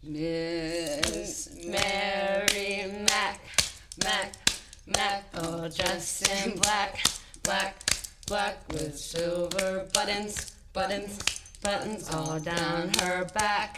Miss Mary Mac, all dressed in black, with silver buttons, all down her back.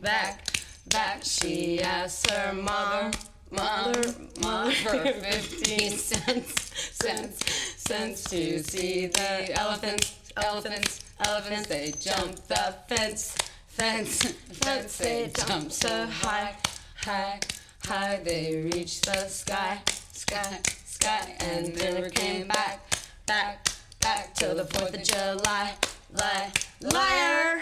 She asked her mother for 15 cents to see the elephants. They jumped the fence. They jumped so high. They reached the sky, and never came back till the 4th of July. Liar.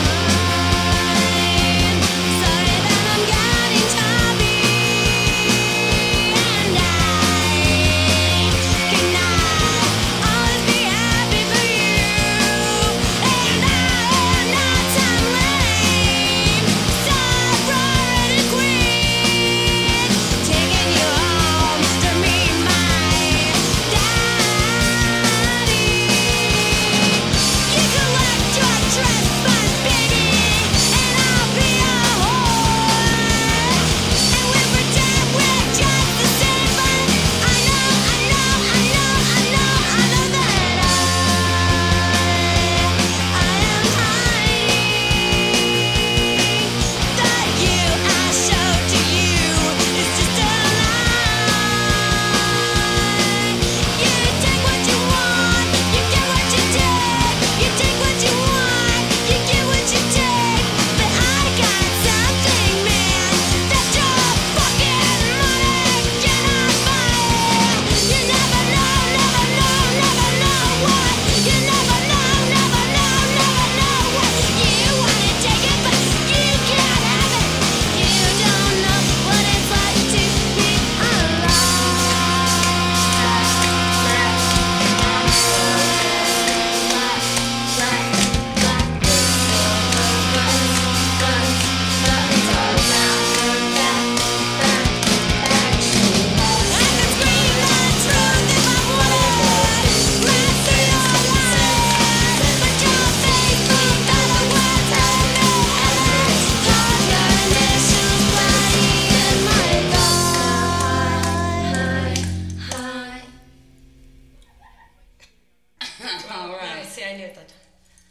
All right. See, I knew it that time.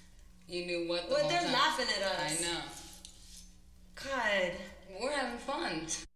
You knew what? Well, they're laughing at us. I know. God. We're having fun.